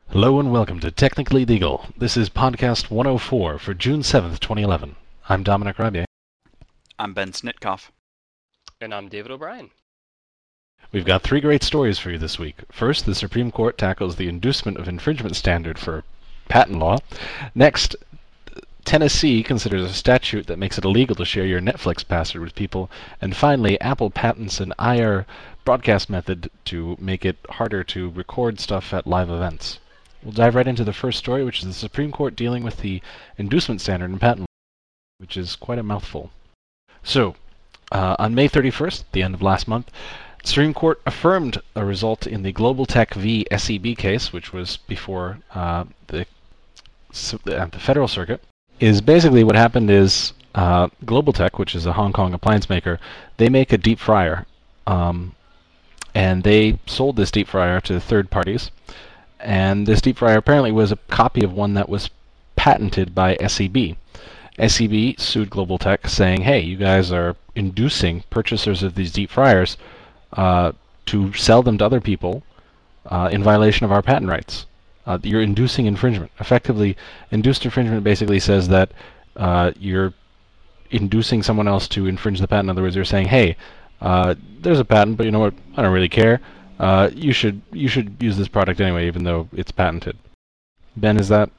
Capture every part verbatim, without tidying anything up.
Hello and welcome to Technically Legal. This is podcast one oh four for June seventh, twenty eleven. I'm Dominic Rabier. I'm Ben Snitkoff. And I'm David O'Brien. We've got three great stories for you this week. First, the Supreme Court tackles the inducement of infringement standard for patent law. Next, Tennessee considers a statute that makes it illegal to share your Netflix password with people. And finally, Apple patents an I R broadcast method to make it harder to record stuff at live events. We'll dive right into the first story, which is the Supreme Court dealing with the inducement standard in patent law, which is quite a mouthful. So, uh, on May thirty-first, the end of last month, the Supreme Court affirmed a result in the Global Tech v. S E B case, which was before uh, the, uh, the Federal Circuit. Is basically what happened is uh, Global Tech, which is a Hong Kong appliance maker, they make a deep fryer, um, and they sold this deep fryer to third parties. And this deep fryer apparently was a copy of one that was patented by S E B. S E B sued Global Tech saying, hey, you guys are inducing purchasers of these deep fryers uh, to sell them to other people uh, in violation of our patent rights. Uh, you're inducing infringement. Effectively, induced infringement basically says that uh, you're inducing someone else to infringe the patent. In other words, you're saying, hey, uh, there's a patent, but you know what, I don't really care. Uh, you should you should use this product anyway, even though it's patented. Ben, is that?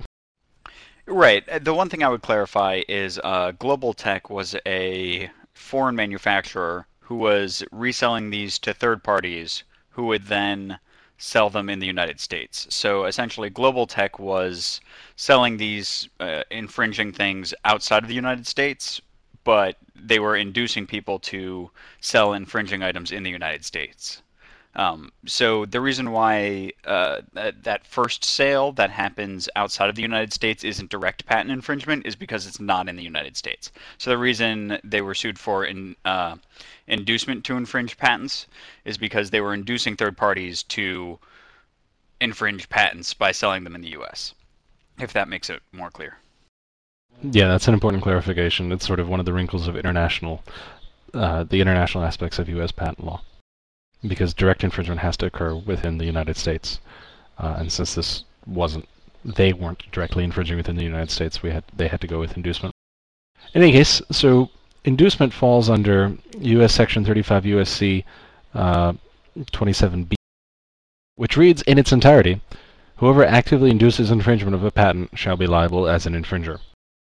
Right. The one thing I would clarify is uh, Global Tech was a foreign manufacturer who was reselling these to third parties who would then sell them in the United States. So essentially, Global Tech was selling these uh, infringing things outside of the United States, but they were inducing people to sell infringing items in the United States. Um, so the reason why uh, that, that first sale that happens outside of the United States isn't direct patent infringement is because it's not in the United States. So the reason they were sued for in, uh, inducement to infringe patents is because they were inducing third parties to infringe patents by selling them in the U S, if that makes it more clear. Yeah, that's an important clarification. It's sort of one of the wrinkles of international, uh, the international aspects of U S patent law. Because direct infringement has to occur within the United States, uh, and since this wasn't, they weren't directly infringing within the United States, we had they had to go with inducement. In any case, so inducement falls under U S Section thirty-five U S C uh, twenty-seven B, which reads in its entirety, "Whoever actively induces infringement of a patent shall be liable as an infringer."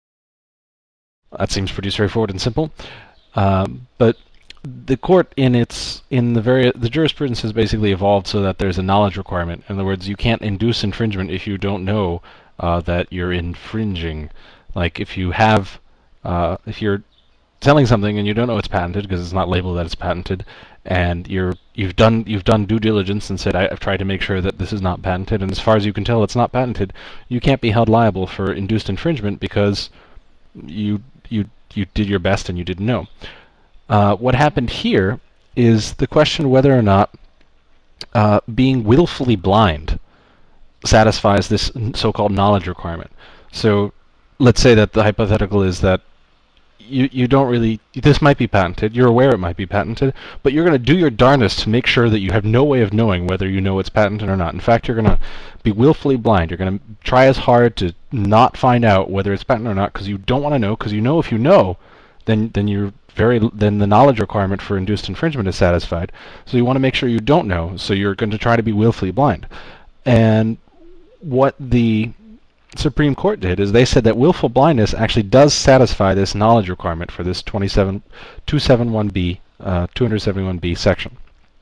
That seems pretty straightforward and simple, uh, but the court in its in the very the jurisprudence has basically evolved so that there's a knowledge requirement. In other words, you can't induce infringement if you don't know uh, that you're infringing. Like if you have uh, if you're selling something and you don't know it's patented because it's not labeled that it's patented, and you're you've done you've done due diligence and said I've tried to make sure that this is not patented, and as far as you can tell it's not patented, you can't be held liable for induced infringement because you you you did your best and you didn't know. Uh, what happened here is the question whether or not uh, being willfully blind satisfies this so-called knowledge requirement. So let's say that the hypothetical is that you, you don't really, this might be patented, you're aware it might be patented, but you're going to do your darndest to make sure that you have no way of knowing whether you know it's patented or not. In fact, you're going to be willfully blind. You're going to try as hard to not find out whether it's patented or not because you don't want to know, because you know if you know, then then you're very then the knowledge requirement for induced infringement is satisfied. So you want to make sure you don't know, so you're going to try to be willfully blind. And what the Supreme Court did is they said that willful blindness actually does satisfy this knowledge requirement for this twenty-seven two seventy-one B uh, two seventy-one B section.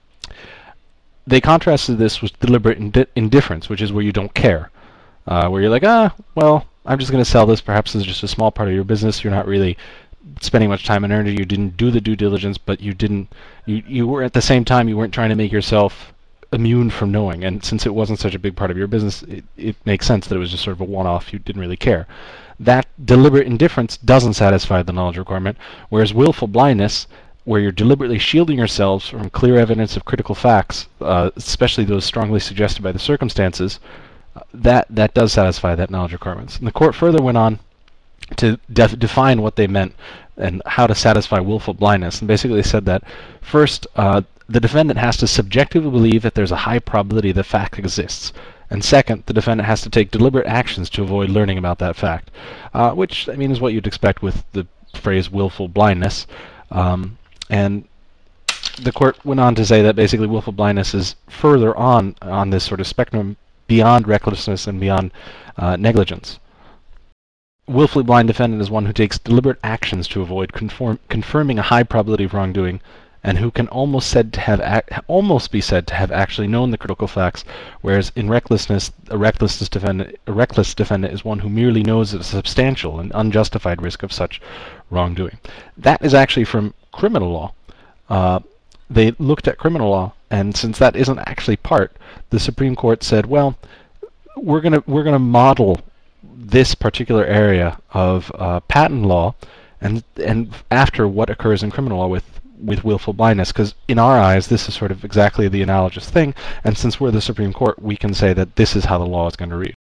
They contrasted this with deliberate indi- indifference, which is where you don't care, uh, where you're like, ah, well, I'm just going to sell this. Perhaps this is just a small part of your business. You're not really spending much time and energy. You didn't do the due diligence, but you didn't. You you were at the same time you weren't trying to make yourself immune from knowing. And since it wasn't such a big part of your business, it, it makes sense that it was just sort of a one-off. You didn't really care. That deliberate indifference doesn't satisfy the knowledge requirement, whereas willful blindness, where you're deliberately shielding yourselves from clear evidence of critical facts, uh, especially those strongly suggested by the circumstances, uh, that that does satisfy that knowledge requirements. And the court further went on to def- define what they meant and how to satisfy willful blindness, and basically said that first, uh, the defendant has to subjectively believe that there's a high probability the fact exists, And second, the defendant has to take deliberate actions to avoid learning about that fact, uh, which, I mean, is what you'd expect with the phrase willful blindness. Um, and the court went on to say that basically willful blindness is further on on this sort of spectrum beyond recklessness and beyond uh, negligence. Willfully blind defendant is one who takes deliberate actions to avoid conform, confirming a high probability of wrongdoing, and who can almost said to have ac- almost be said to have actually known the critical facts, whereas in recklessness, a reckless defendant, a reckless defendant is one who merely knows a substantial and unjustified risk of such wrongdoing. That is actually from criminal law. Uh, they looked at criminal law, and since that isn't actually part, the Supreme Court said, well, we're gonna we're gonna model this particular area of uh, patent law, and and after what occurs in criminal law with with willful blindness, because in our eyes this is sort of exactly the analogous thing, and since we're the Supreme Court, we can say that this is how the law is going to read.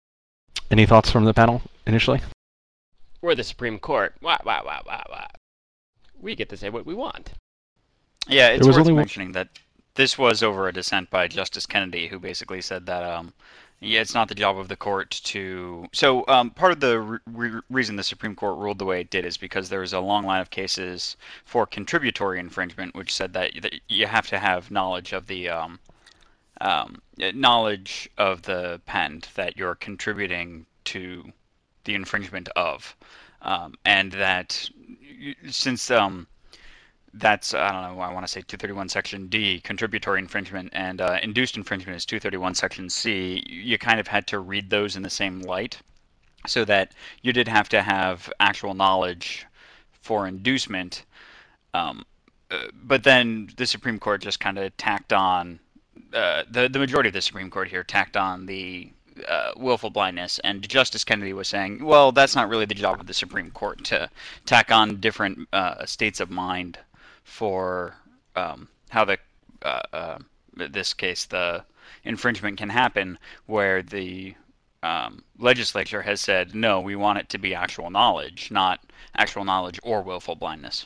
Any thoughts from the panel initially? We're the Supreme Court. Wah, wah, wah, wah, wah. We get to say what we want. Yeah, it's There was worth only one- mentioning that this was over a dissent by Justice Kennedy, who basically said that um, yeah, it's not the job of the court to. So um, part of the re- re- reason the Supreme Court ruled the way it did is because there was a long line of cases for contributory infringement, which said that, that you have to have knowledge of the um, um, knowledge of the patent that you're contributing to the infringement of, um, and that you, since um, that's, I don't know, I want to say two thirty-one Section D, contributory infringement, and uh, induced infringement is two thirty-one Section C, you kind of had to read those in the same light, so that you did have to have actual knowledge for inducement, um, uh, but then the Supreme Court just kind of tacked on, uh, the, the majority of the Supreme Court here tacked on the uh, willful blindness, and Justice Kennedy was saying, well, that's not really the job of the Supreme Court to tack on different uh, states of mind for um, how the uh, uh, this case the infringement can happen, where the um, legislature has said no, we want it to be actual knowledge, not actual knowledge or willful blindness.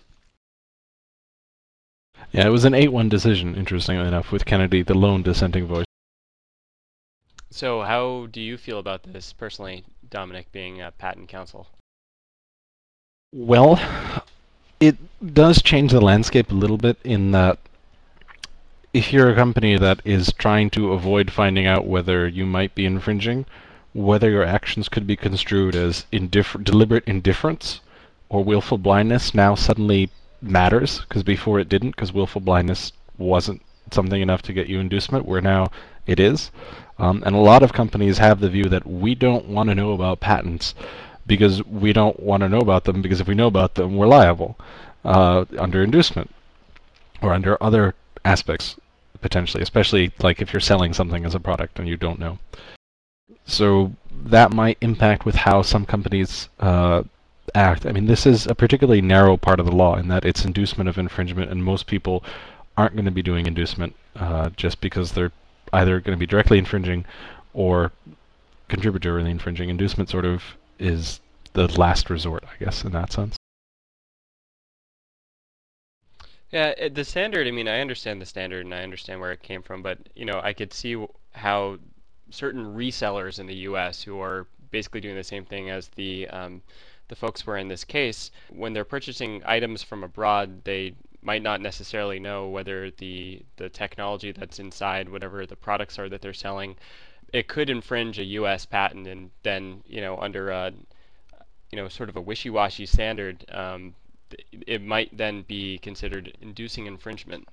Yeah, it was an eight one decision, interestingly enough, with Kennedy the lone dissenting voice. So how do you feel about this personally, Dominic, being a patent counsel? Well, it does change the landscape a little bit in that if you're a company that is trying to avoid finding out whether you might be infringing, whether your actions could be construed as indiffer- deliberate indifference or willful blindness now suddenly matters, because before it didn't, because willful blindness wasn't something enough to get you inducement, where now it is. Um, and a lot of companies have the view that we don't want to know about patents because we don't want to know about them, because if we know about them, we're liable uh, under inducement or under other aspects, potentially, especially like if you're selling something as a product and you don't know. So that might impact with how some companies uh, act. I mean, this is a particularly narrow part of the law in that it's inducement of infringement, and most people aren't going to be doing inducement uh, just because they're either going to be directly infringing or contributorily infringing. Inducement sort of is the last resort, I guess, in that sense. Yeah, it, the standard, I mean, I understand the standard and I understand where it came from, but, you know, I could see w- how certain resellers in the U S who are basically doing the same thing as the um, the folks were in this case, when they're purchasing items from abroad, they might not necessarily know whether the the technology that's inside whatever the products are that they're selling, it could infringe a U S patent, and then, you know, under a, you know, sort of a wishy-washy standard, um, it might then be considered inducing infringement.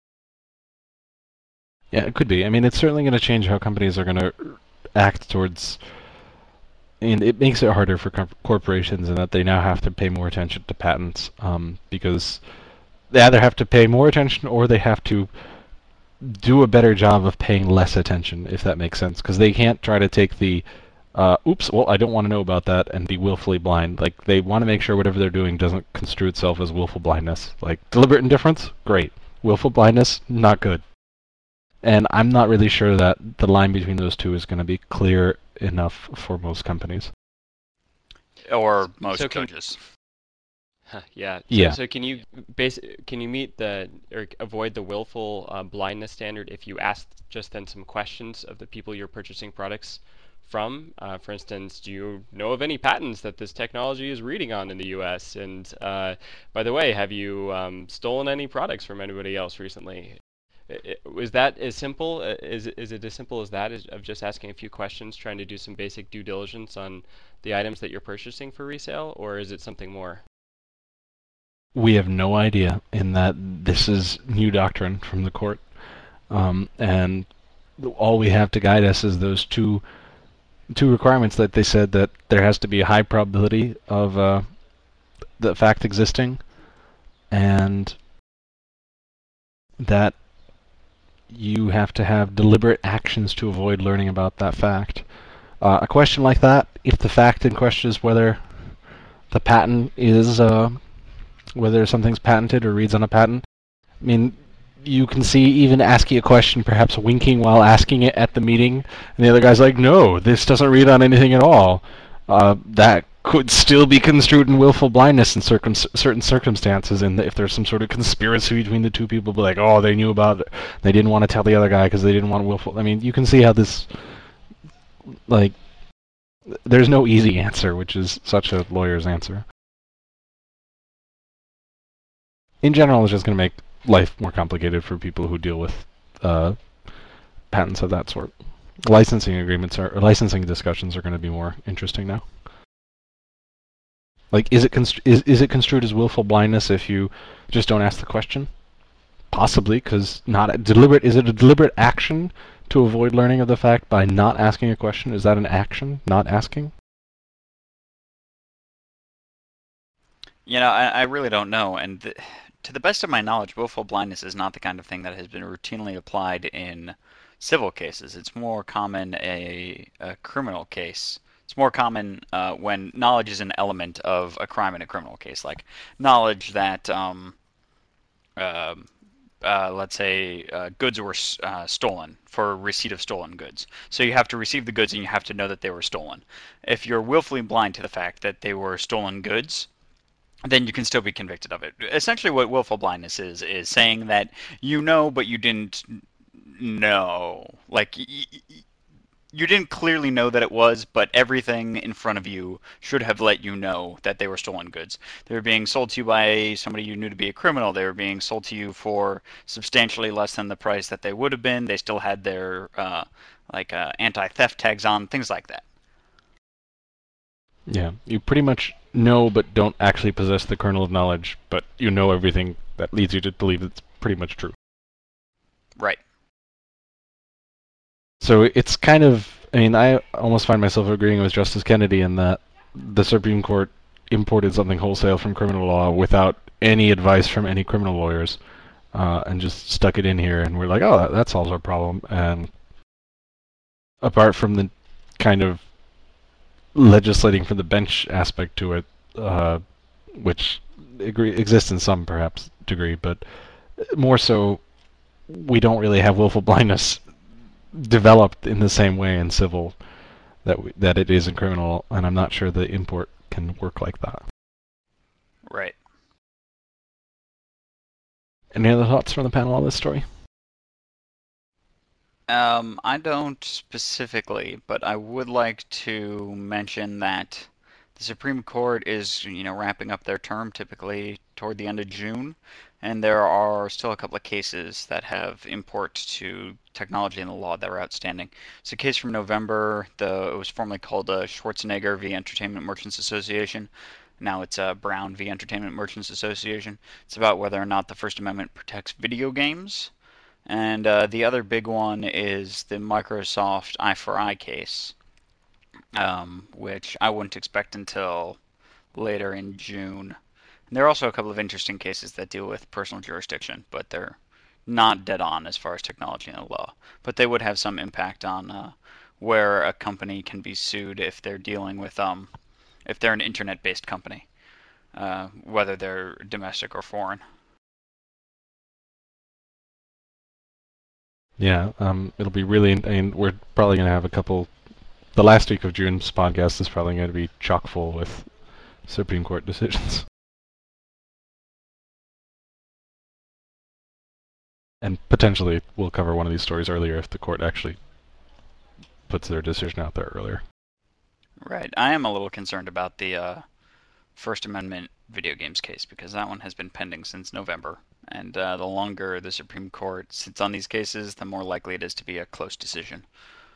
Yeah, it could be. I mean, it's certainly going to change how companies are going to act towards, and it makes it harder for corp- corporations in that they now have to pay more attention to patents, um, because they either have to pay more attention or they have to do a better job of paying less attention, if that makes sense, because they can't try to take the Uh, oops, well, I don't want to know about that and be willfully blind. Like, they want to make sure whatever they're doing doesn't construe itself as willful blindness. Like, deliberate indifference? Great. Willful blindness? Not good. And I'm not really sure that the line between those two is going to be clear enough for most companies. Or most So can- judges. Yeah. So, Yeah. so can you base can you meet the or avoid the willful uh, blindness standard if you ask just then some questions of the people you're purchasing products from? Uh, for instance, do you know of any patents that this technology is reading on in the U S? And uh, by the way, have you um, stolen any products from anybody else recently? I- i- Was that as simple? uh, Is it- is it as simple as that, as, of just asking a few questions, trying to do some basic due diligence on the items that you're purchasing for resale, or is it something more? We have no idea in that this is new doctrine from the court, um, and all we have to guide us is those two two requirements that they said that there has to be a high probability of uh, the fact existing, and that you have to have deliberate actions to avoid learning about that fact. Uh, a question like that, if the fact in question is whether the patent is, uh, whether something's patented or reads on a patent, I mean, you can see even asking a question, perhaps winking while asking it at the meeting, and the other guy's like, no, this doesn't read on anything at all. Uh, that could still be construed in willful blindness in circum- certain circumstances, and if there's some sort of conspiracy between the two people, be like, oh, they knew about it, they didn't want to tell the other guy because they didn't want willful. I mean, you can see how this, like, there's no easy answer, which is such a lawyer's answer. In general, it's just going to make life more complicated for people who deal with uh, patents of that sort. Licensing agreements are, or licensing discussions are going to be more interesting now. Like, is it constr- is is it construed as willful blindness if you just don't ask the question? Possibly, because not a deliberate. Is it a deliberate action to avoid learning of the fact by not asking a question? Is that an action, not asking? You know, I, I really don't know, and th- to the best of my knowledge, willful blindness is not the kind of thing that has been routinely applied in civil cases. It's more common a, a criminal case. It's more common uh, when knowledge is an element of a crime in a criminal case, like knowledge that, um, uh, uh, let's say, uh, goods were uh, stolen for receipt of stolen goods. So you have to receive the goods and you have to know that they were stolen. If you're willfully blind to the fact that they were stolen goods, then you can still be convicted of it. Essentially what willful blindness is, is saying that you know but you didn't know. Like, y- y- you didn't clearly know that it was, but everything in front of you should have let you know that they were stolen goods. They were being sold to you by somebody you knew to be a criminal. They were being sold to you for substantially less than the price that they would have been. They still had their uh, like uh, anti-theft tags on, things like that. Yeah, you pretty much know but don't actually possess the kernel of knowledge, but you know everything that leads you to believe it's pretty much true. Right. So it's kind of, I mean, I almost find myself agreeing with Justice Kennedy in that the Supreme Court imported something wholesale from criminal law without any advice from any criminal lawyers, uh, and just stuck it in here, and we're like, oh, that, that solves our problem. And apart from the kind of legislating for the bench aspect to it, uh, which agree, exists in some perhaps degree, but more so, we don't really have willful blindness developed in the same way in civil that we, that it is in criminal, and I'm not sure the import can work like that. Right. Any other thoughts from the panel on this story? Um, I don't specifically, but I would like to mention that the Supreme Court is, you know, wrapping up their term typically toward the end of June, and there are still a couple of cases that have import to technology and the law that are outstanding. It's a case from November. The it was formerly called uh, Schwarzenegger v. Entertainment Merchants Association. Now it's uh, Brown v. Entertainment Merchants Association. It's about whether or not the First Amendment protects video games. And uh, the other big one is the Microsoft Eye for Eye case, um, which I wouldn't expect until later in June. And there are also a couple of interesting cases that deal with personal jurisdiction, but they're not dead on as far as technology and the law. But they would have some impact on uh, where a company can be sued if they're dealing with, um, if they're an internet-based company, uh, whether they're domestic or foreign. Yeah, um, it'll be really, I mean, we're probably going to have a couple, the last week of June's podcast is probably going to be chock full with Supreme Court decisions. And potentially we'll cover one of these stories earlier if the court actually puts their decision out there earlier. Right. I am a little concerned about the uh, First Amendment video games case because that one has been pending since November. And uh, the longer the Supreme Court sits on these cases, the more likely it is to be a close decision.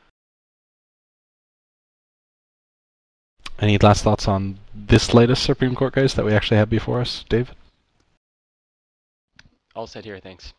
Any last thoughts on this latest Supreme Court case that we actually have before us, David? All set here, thanks.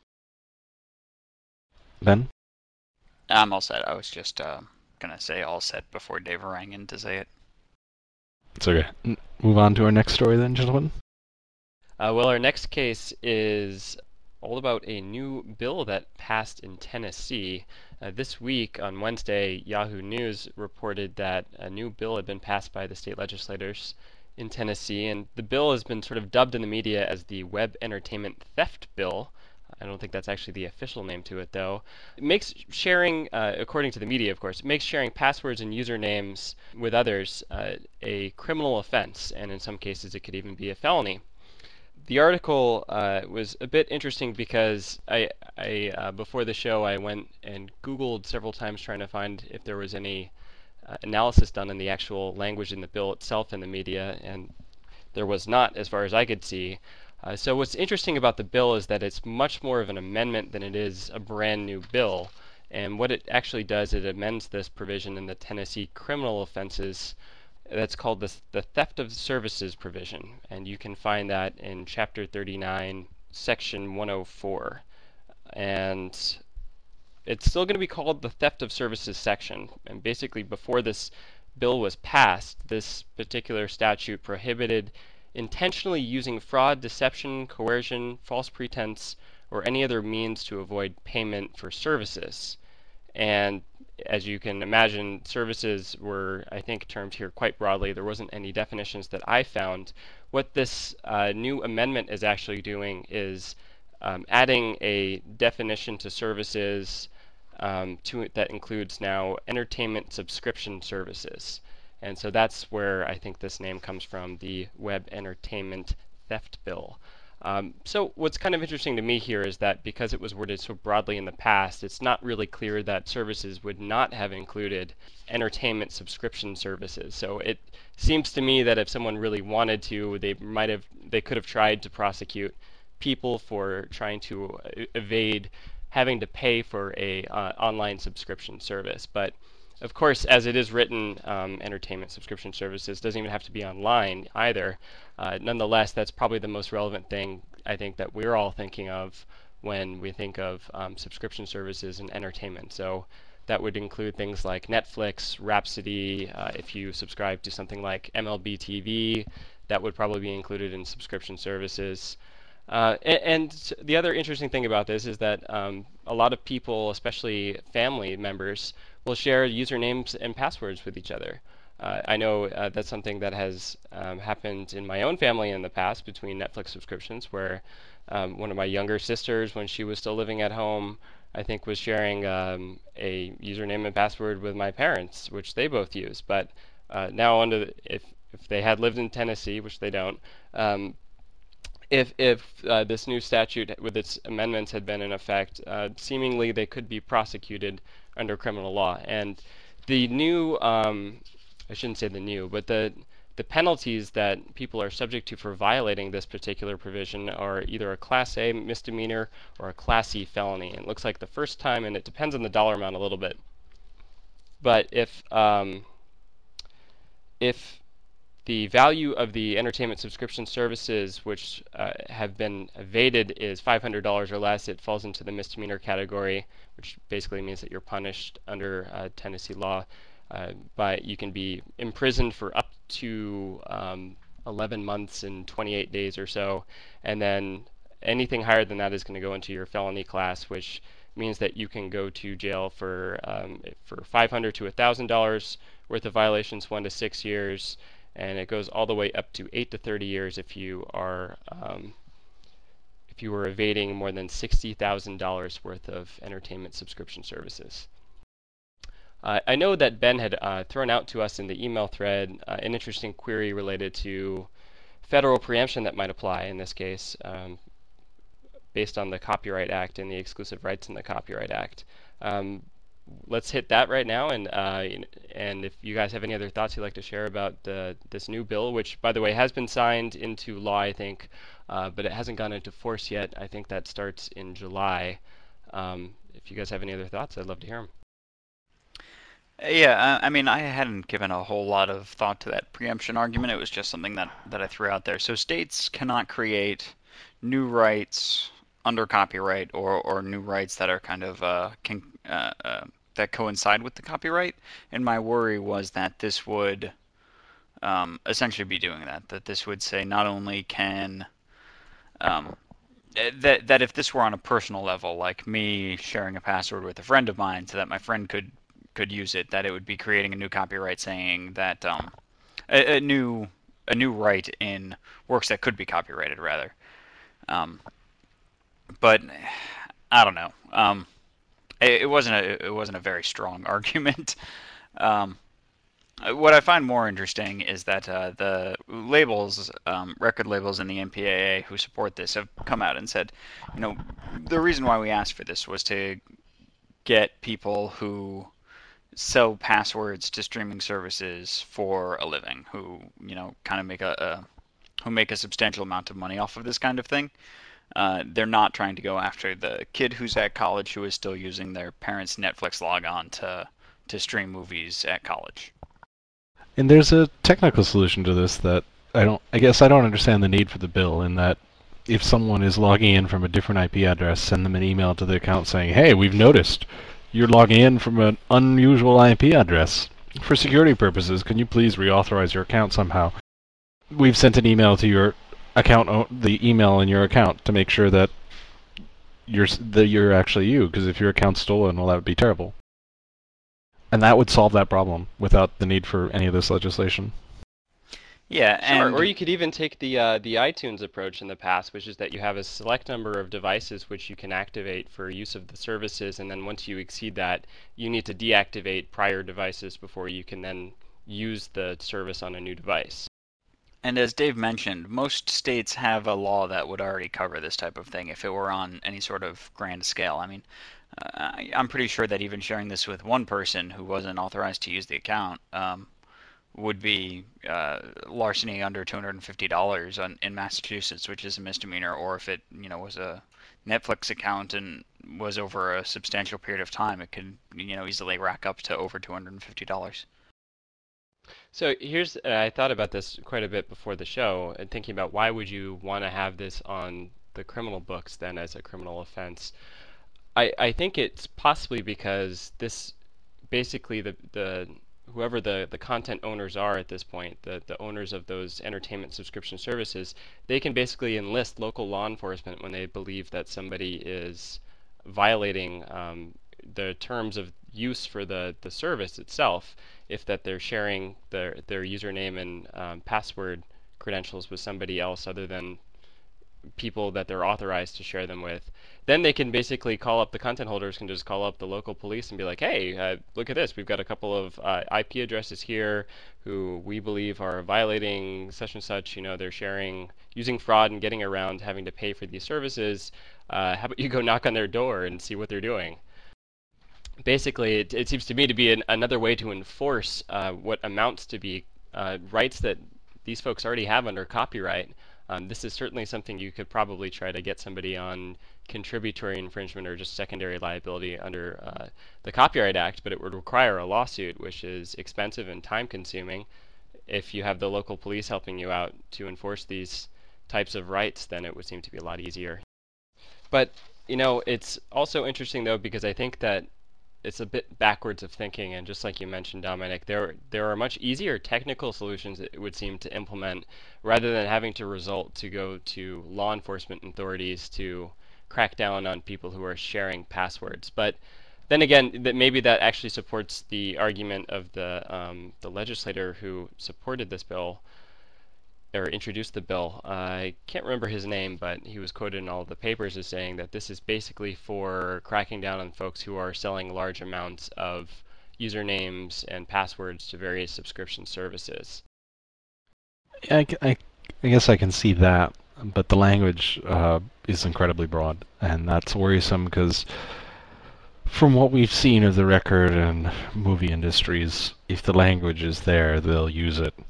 Ben? I'm all set. I was just uh, going to say all set before Dave rang in to say it. It's okay. N- move on to our next story then, gentlemen. Uh, well, our next case is all about a new bill that passed in Tennessee. Uh, this week, on Wednesday, Yahoo News reported that a new bill had been passed by the state legislators in Tennessee, and the bill has been sort of dubbed in the media as the Web Entertainment Theft Bill. I don't think that's actually the official name to it, though. It makes sharing, uh, according to the media, of course, it makes sharing passwords and usernames with others uh, a criminal offense, and in some cases it could even be a felony. The article uh, was a bit interesting because I, I uh, before the show, I went and Googled several times trying to find if there was any uh, analysis done in the actual language in the bill itself in the media, and there was not, as far as I could see. Uh, so what's interesting about the bill is that it's much more of an amendment than it is a brand new bill. And what it actually does, it amends this provision in the Tennessee criminal offenses that's called the, the theft of services provision. And you can find that in Chapter thirty-nine, Section one oh four. And it's still going to be called the theft of services section. And basically before this bill was passed, this particular statute prohibited intentionally using fraud, deception, coercion, false pretense, or any other means to avoid payment for services. And as you can imagine, services were, I think, termed here quite broadly. There wasn't any definitions that I found. What this uh, new amendment is actually doing is um, adding a definition to services um, to it that includes now entertainment subscription services. And so that's where I think this name comes from, the Web Entertainment Theft Bill. Um, so what's kind of interesting to me here is that because it was worded so broadly in the past, it's not really clear that services would not have included entertainment subscription services. So it seems to me that if someone really wanted to, they might have, they could have tried to prosecute people for trying to evade having to pay for a uh, online subscription service. But of course, as it is written, um, entertainment subscription services doesn't even have to be online either. Uh, nonetheless, that's probably the most relevant thing I think that we're all thinking of when we think of um, subscription services and entertainment. So that would include things like Netflix, Rhapsody. Uh, if you subscribe to something like M L B T V, that would probably be included in subscription services. Uh, and, and the other interesting thing about this is that um, a lot of people, especially family members, will share usernames and passwords with each other. Uh, I know uh, that's something that has um, happened in my own family in the past between Netflix subscriptions, where um, one of my younger sisters, when she was still living at home, I think was sharing um, a username and password with my parents, which they both use. But uh, now, under the, if if they had lived in Tennessee, which they don't, um, if if uh, this new statute with its amendments had been in effect, uh, seemingly they could be prosecuted under criminal law. And the new, um, I shouldn't say the new, but the the penalties that people are subject to for violating this particular provision are either a Class A misdemeanor or a Class C felony. And it looks like the first time, and it depends on the dollar amount a little bit. But if um, if the value of the entertainment subscription services which uh, have been evaded is five hundred dollars or less, it falls into the misdemeanor category, which basically means that you're punished under uh, Tennessee law. Uh, but you can be imprisoned for up to um, eleven months and twenty-eight days or so. And then anything higher than that is going to go into your felony class, which means that you can go to jail for um, for five hundred dollars to one thousand dollars worth of violations, one to six years. And it goes all the way up to eight to thirty years if you are um, if you were evading more than sixty thousand dollars worth of entertainment subscription services. Uh, I know that Ben had uh, thrown out to us in the email thread uh, an interesting query related to federal preemption that might apply in this case. Um, based on the Copyright Act and the exclusive rights in the Copyright Act. Um, let's hit that right now, and uh, and if you guys have any other thoughts you'd like to share about uh, this new bill, which, by the way, has been signed into law, I think, uh, but it hasn't gone into force yet. I think that starts in July. Um, if you guys have any other thoughts, I'd love to hear them. Yeah, I mean, I hadn't given a whole lot of thought to that preemption argument. It was just something that, that I threw out there. So states cannot create new rights under copyright, or, or new rights that are kind of uh, can, uh, uh, that coincide with the copyright. And my worry was that this would um, essentially be doing that. That this would say not only can um, that that if this were on a personal level, like me sharing a password with a friend of mine, so that my friend could could use it, that it would be creating a new copyright saying that um, a, a new a new right in works that could be copyrighted, rather. Um, but I don't know. Um, it, it wasn't a it wasn't a very strong argument. Um, what I find more interesting is that uh, the labels, um, record labels in the M P A A who support this have come out and said, you know, the reason why we asked for this was to get people who sell passwords to streaming services for a living, who, you know, kind of make a, a who make a substantial amount of money off of this kind of thing. Uh, they're not trying to go after the kid who's at college who is still using their parents' Netflix logon to to stream movies at college. And there's a technical solution to this that I don't. I guess I don't understand the need for the bill. In that, if someone is logging in from a different I P address, send them an email to the account saying, "Hey, we've noticed you're logging in from an unusual I P address. For security purposes, can you please reauthorize your account somehow? We've sent an email to your account, the email in your account, to make sure that you're that you're actually you. Because if your account's stolen, well, that would be terrible." And that would solve that problem without the need for any of this legislation. Yeah, and sure. Or you could even take the uh, the iTunes approach in the past, which is that you have a select number of devices which you can activate for use of the services, and then once you exceed that, you need to deactivate prior devices before you can then use the service on a new device. And as Dave mentioned, most states have a law that would already cover this type of thing if it were on any sort of grand scale. I mean, uh, I'm pretty sure that even sharing this with one person who wasn't authorized to use the account um, would be uh, larceny under two hundred fifty dollars on, in Massachusetts, which is a misdemeanor, or if it, you know, was a Netflix account and was over a substantial period of time, it could, you know, easily rack up to over two hundred fifty dollars. So here's, uh, I thought about this quite a bit before the show, and thinking about why would you want to have this on the criminal books then as a criminal offense. I, I think it's possibly because this, basically the, the whoever the, the content owners are at this point, the, the owners of those entertainment subscription services, they can basically enlist local law enforcement when they believe that somebody is violating um, the terms of use for the, the service itself, if that they're sharing their, their username and um, password credentials with somebody else other than people that they're authorized to share them with. Then they can basically call up, the content holders can just call up the local police and be like, hey, uh, look at this, we've got a couple of uh, I P addresses here who we believe are violating such and such, you know, they're sharing, using fraud and getting around having to pay for these services. Uh, how about you go knock on their door and see what they're doing? Basically, it, it seems to me to be an, another way to enforce uh, what amounts to be uh, rights that these folks already have under copyright. Um, this is certainly something you could probably try to get somebody on contributory infringement or just secondary liability under uh, the Copyright Act, but it would require a lawsuit, which is expensive and time-consuming. If you have the local police helping you out to enforce these types of rights, then it would seem to be a lot easier. But, you know, it's also interesting, though, because I think that it's a bit backwards of thinking, and just like you mentioned, Dominic, there there are much easier technical solutions it would seem to implement rather than having to result to go to law enforcement authorities to crack down on people who are sharing passwords. But then again, that maybe that actually supports the argument of the um, the legislator who supported this bill or introduced the bill. Uh, I can't remember his name, but he was quoted in all of the papers as saying that this is basically for cracking down on folks who are selling large amounts of usernames and passwords to various subscription services. I, I, I guess I can see that, but the language uh, is incredibly broad, and that's worrisome because from what we've seen of the record and movie industries, if the language is there, they'll use it.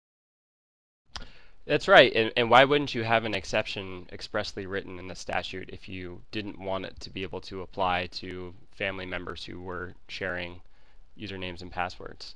That's right, and, and why wouldn't you have an exception expressly written in the statute if you didn't want it to be able to apply to family members who were sharing usernames and passwords?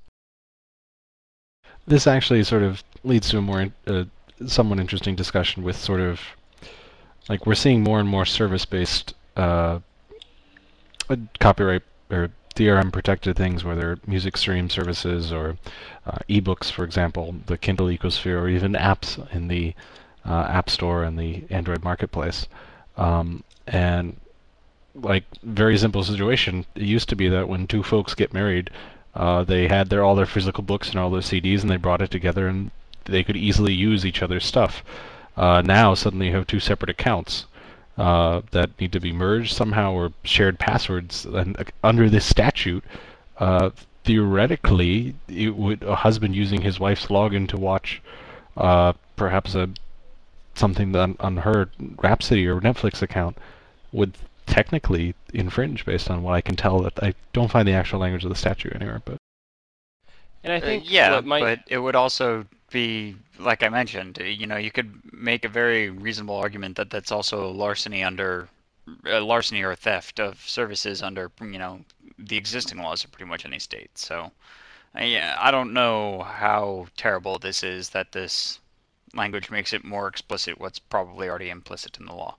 This actually sort of leads to a more uh, somewhat interesting discussion with sort of, like, we're seeing more and more service-based uh, copyright or D R M protected things, whether music stream services or uh, ebooks, for example, the Kindle ecosphere, or even apps in the uh, App Store and the Android marketplace. Um, and like, very simple situation, it used to be that when two folks get married, uh, they had their all their physical books and all their C Ds, and they brought it together, and they could easily use each other's stuff. Uh, now suddenly you have two separate accounts Uh, that need to be merged somehow, or shared passwords. And uh, under this statute, uh, theoretically, it would a husband using his wife's login to watch uh, perhaps a something on, on her Rhapsody or Netflix account would technically infringe, based on what I can tell. That I don't find the actual language of the statute anywhere, but and I think uh, yeah, what might... but it would also be, like I mentioned, you know, you could make a very reasonable argument that that's also larceny under uh, larceny or theft of services under, you know, the existing laws of pretty much any state. So, I, I don't know how terrible this is that this language makes it more explicit what's probably already implicit in the law.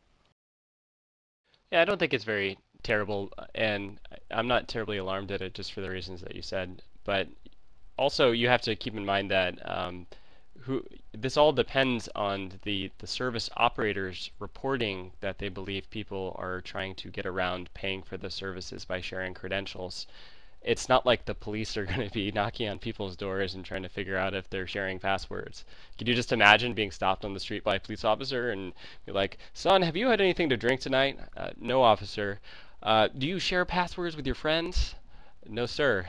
Yeah, I don't think it's very terrible, and I'm not terribly alarmed at it just for the reasons that you said. But also, you have to keep in mind that um, who this all depends on the the service operators reporting that they believe people are trying to get around paying for the services by sharing credentials. It's not like the police are going to be knocking on people's doors and trying to figure out if they're sharing passwords. Can you just imagine being stopped on the street by a police officer and be like, "Son, have you had anything to drink tonight?" Uh, "No, officer." Uh, "do you share passwords with your friends?" "No, sir."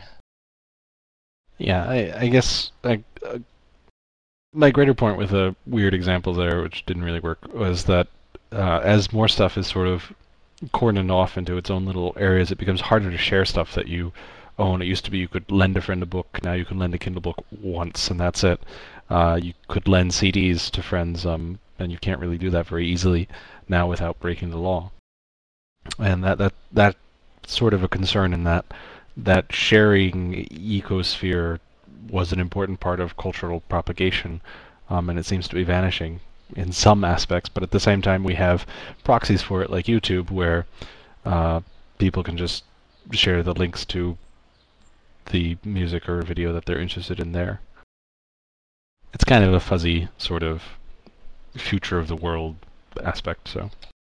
yeah, I, I guess I, uh, my greater point with a weird example there, which didn't really work, was that uh, as more stuff is sort of cordoned off into its own little areas, it becomes harder to share stuff that you own. It used to be you could lend a friend a book. Now you can lend a Kindle book once, and that's it. Uh, you could lend C Ds to friends, um, and you can't really do that very easily now without breaking the law. And that that that sort of a concern in that that sharing ecosphere was an important part of cultural propagation, um, and it seems to be vanishing in some aspects. But at the same time, we have proxies for it, like YouTube, where uh, people can just share the links to the music or video that they're interested in there. It's kind of a fuzzy sort of future of the world aspect. So,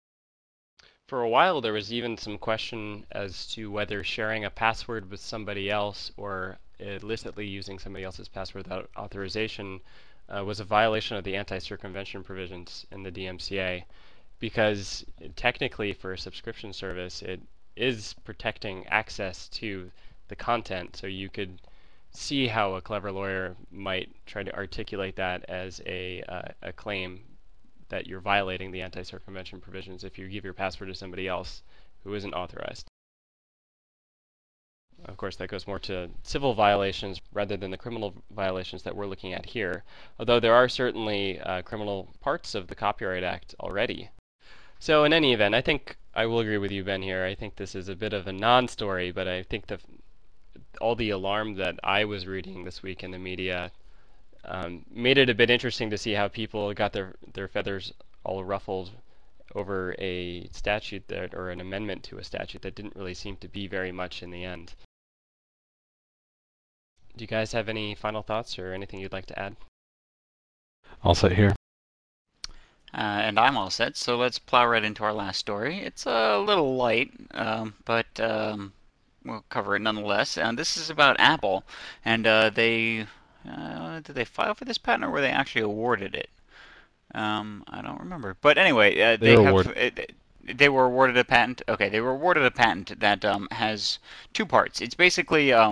for a while, there was even some question as to whether sharing a password with somebody else or illicitly using somebody else's password without authorization uh, was a violation of the anti-circumvention provisions in the D M C A, because technically for a subscription service it is protecting access to the content. So you could see how a clever lawyer might try to articulate that as a, uh, a claim that you're violating the anti-circumvention provisions if you give your password to somebody else who isn't authorized. Of course, that goes more to civil violations rather than the criminal violations that we're looking at here, although there are certainly uh, criminal parts of the Copyright Act already. So in any event, I think I will agree with you, Ben, here. I think this is a bit of a non-story, but I think the, all the alarm that I was reading this week in the media um, made it a bit interesting to see how people got their, their feathers all ruffled over a statute that, or an amendment to a statute that didn't really seem to be very much in the end. Do you guys have any final thoughts or anything you'd like to add? I'll sit here. Uh, and I'm all set, so let's plow right into our last story. It's a little light, um, but um, we'll cover it nonetheless. And this is about Apple, and uh, they uh, did they file for this patent, or were they actually awarded it? Um, I don't remember. But anyway, uh, they, they have uh, they were awarded a patent. Okay, they were awarded a patent that um, has two parts. It's basically um,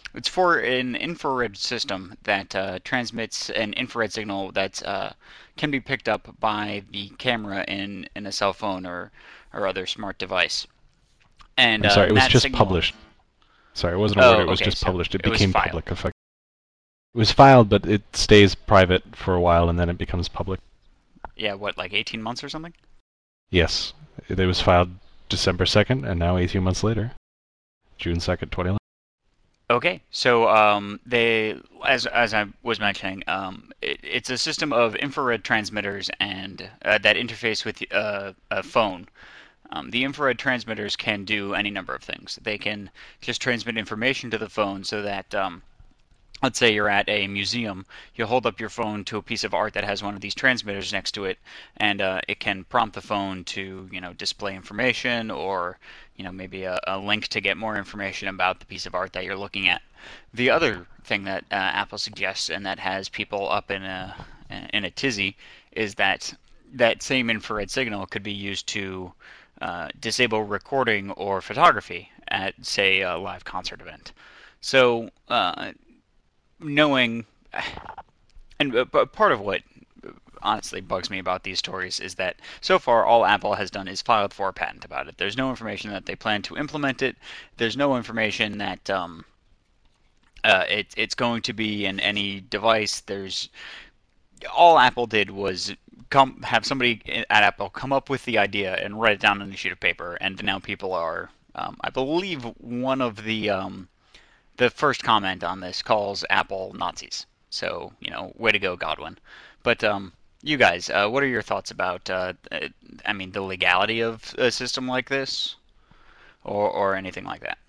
It's for an infrared system that uh, transmits an infrared signal that uh, can be picked up by the camera in, in a cell phone or, or other smart device. And I'm uh, sorry, it was that just signal... published. Sorry, it wasn't a Oh, word, it was okay, just so published. It it was became filed. public effect. It was filed, but it stays private for a while and then it becomes public. Yeah, what, like eighteen months or something? Yes. It was filed December second, and now eighteen months later, June second, twenty eleven. Okay, so um, they, as as I was mentioning, um, it, it's a system of infrared transmitters and uh, that interface with uh, a phone. Um, the infrared transmitters can do any number of things. They can just transmit information to the phone so that, um, let's say you're at a museum, you hold up your phone to a piece of art that has one of these transmitters next to it, and uh, it can prompt the phone to, you know, display information or, you know, maybe a, a link to get more information about the piece of art that you're looking at. The other thing that uh, Apple suggests and that has people up in a in a tizzy is that that same infrared signal could be used to uh, disable recording or photography at, say, a live concert event. So, uh, knowing, and uh, part of what honestly bugs me about these stories is that so far all Apple has done is filed for a patent about it. There's no information that they plan to implement it. There's no information that um, uh, it, it's going to be in any device. There's all Apple did was come have somebody at Apple come up with the idea and write it down on a sheet of paper, and now people are, um, I believe, one of the um, the first comment on this calls Apple Nazis. So, you know, way to go, Godwin. But um, you guys, uh, what are your thoughts about, uh, I mean, the legality of a system like this, or or anything like that?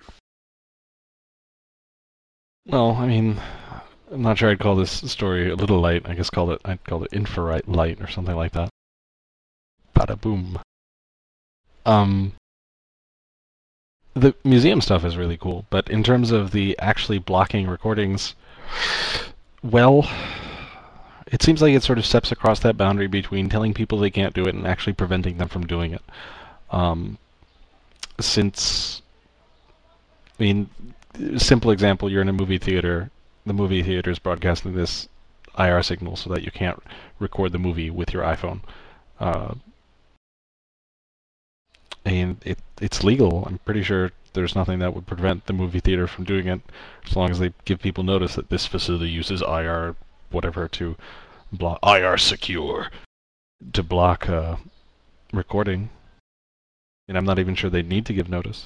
Well, I mean, I'm not sure I'd call this story a little light. I guess call it I'd call it infrared light or something like that. Bada boom. Um, the museum stuff is really cool, but in terms of the actually blocking recordings, well, it seems like it sort of steps across that boundary between telling people they can't do it and actually preventing them from doing it. Um, since, I mean, simple example, you're in a movie theater, the movie theater is broadcasting this I R signal so that you can't record the movie with your iPhone. Uh, and it it's legal. I'm pretty sure there's nothing that would prevent the movie theater from doing it, as long as they give people notice that this facility uses I R whatever to block I R secure to block uh, recording. And I'm not even sure they need to give notice.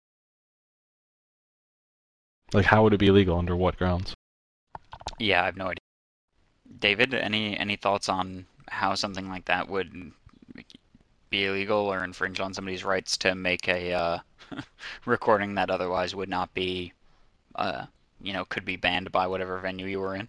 Like, how would it be illegal? Under what grounds? Yeah, I have no idea. David, any any thoughts on how something like that would be illegal or infringe on somebody's rights to make a uh, recording that otherwise would not be, uh, you know, could be banned by whatever venue you were in?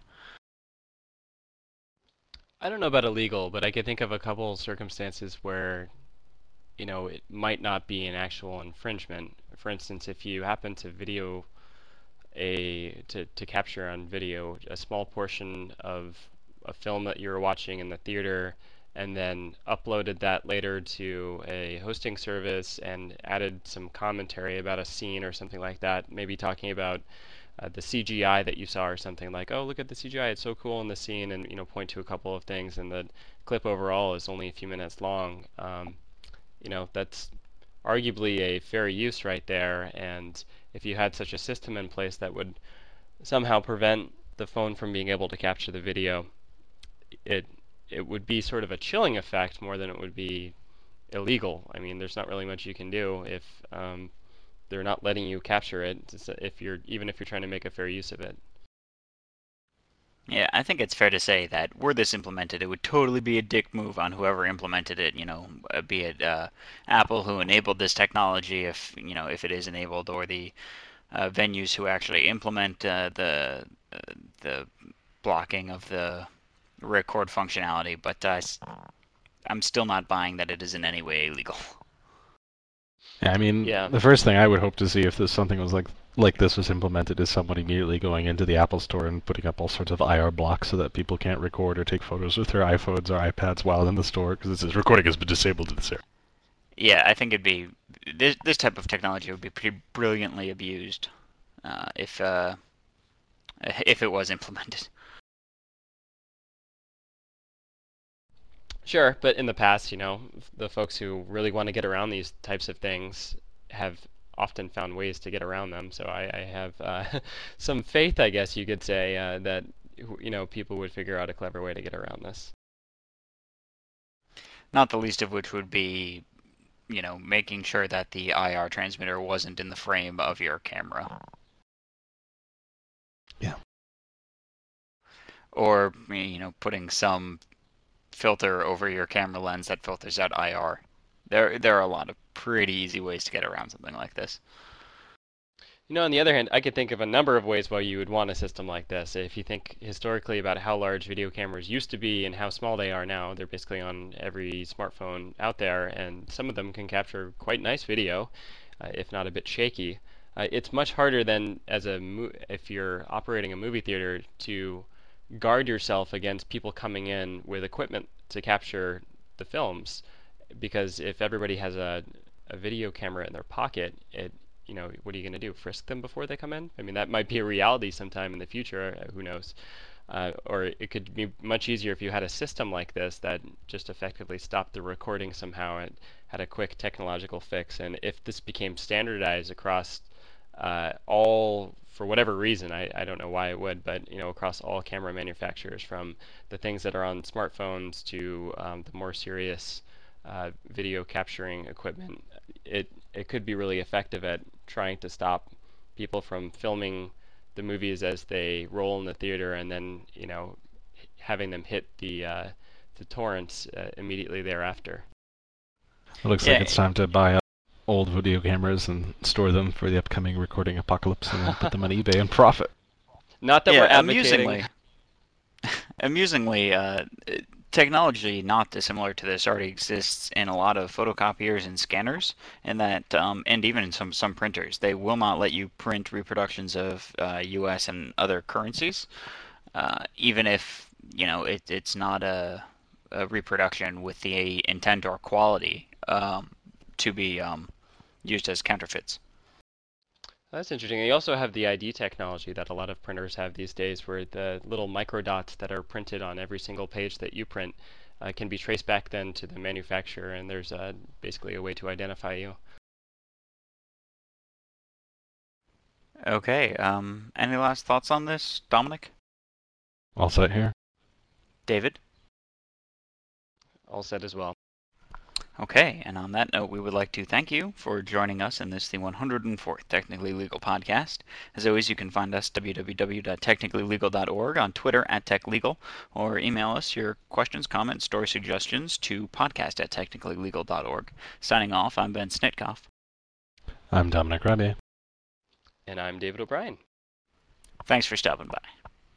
I don't know about illegal, but I could think of a couple circumstances where, you know, it might not be an actual infringement. For instance, if you happen to video a to, to capture on video a small portion of a film that you were watching in the theater and then uploaded that later to a hosting service and added some commentary about a scene or something like that, maybe talking about uh, the C G I that you saw or something like, oh, look at the C G I, it's so cool in the scene, and, you know, point to a couple of things, and the clip overall is only a few minutes long. Um, you know, that's arguably a fair use right there, and if you had such a system in place that would somehow prevent the phone from being able to capture the video, it it would be sort of a chilling effect more than it would be illegal. I mean, there's not really much you can do if um, they're not letting you capture it, if you're even if you're trying to make a fair use of it. Yeah, I think it's fair to say that were this implemented, it would totally be a dick move on whoever implemented it. You know, uh, be it uh, Apple who enabled this technology, if you know if it is enabled, or the uh, venues who actually implement uh, the uh, the blocking of the record functionality. But uh, I'm still not buying that it is in any way illegal. Yeah, I mean, Yeah. the first thing I would hope to see if this something was like like this was implemented is someone immediately going into the Apple Store and putting up all sorts of I R blocks so that people can't record or take photos with their iPhones or iPads while in the store because it says recording has been disabled in this area. Yeah, I think it'd be this this type of technology would be pretty brilliantly abused uh, if uh, if it was implemented. Sure, but in the past, you know, the folks who really want to get around these types of things have often found ways to get around them. So I, I have uh, some faith, I guess you could say, uh, that you know people would figure out a clever way to get around this. Not the least of which would be, you know, making sure that the I R transmitter wasn't in the frame of your camera. Yeah. Or, you know, putting some filter over your camera lens that filters out I R. There, there are a lot of pretty easy ways to get around something like this. You know, on the other hand, I could think of a number of ways why you would want a system like this. If you think historically about how large video cameras used to be and how small they are now, they're basically on every smartphone out there, and some of them can capture quite nice video, uh, if not a bit shaky. Uh, it's much harder than as a mo- if you're operating a movie theater to guard yourself against people coming in with equipment to capture the films, because if everybody has a, a video camera in their pocket, it you know, what are you going to do? Frisk them before they come in? I mean, that might be a reality sometime in the future. Uh, who knows? Uh, or it could be much easier if you had a system like this that just effectively stopped the recording somehow and had a quick technological fix. And if this became standardized across uh, all, for whatever reason, I, I don't know why it would, but you know, across all camera manufacturers, from the things that are on smartphones to um, the more serious uh, video capturing equipment, it it could be really effective at trying to stop people from filming the movies as they roll in the theater and then, you know, having them hit the uh, the torrents uh, immediately thereafter. It looks Yeah. like it's time to buy up old video cameras and store them for the upcoming recording apocalypse and then put them on eBay and profit. Not that yeah, we're advocating. amusingly, amusingly, uh, technology not dissimilar to this already exists in a lot of photocopiers and scanners, and that, um, and even in some some printers, they will not let you print reproductions of uh, U S and other currencies, uh, even if you know it, it's not a, a reproduction with the intent or quality um, to be um, used as counterfeits. That's interesting. You also have the I D technology that a lot of printers have these days, where the little microdots that are printed on every single page that you print uh, can be traced back then to the manufacturer, and there's uh, basically a way to identify you. Okay. Um, any last thoughts on this, Dominic? All set here. David? All said as well. Okay, and on that note, we would like to thank you for joining us in this, the one hundred fourth Technically Legal podcast. As always, you can find us w w w dot technically legal dot org, on Twitter at techlegal, or email us your questions, comments, story suggestions to podcast at technically legal dot org. Signing off, I'm Ben Snitkoff. I'm Dominic Rabier. And I'm David O'Brien. Thanks for stopping by.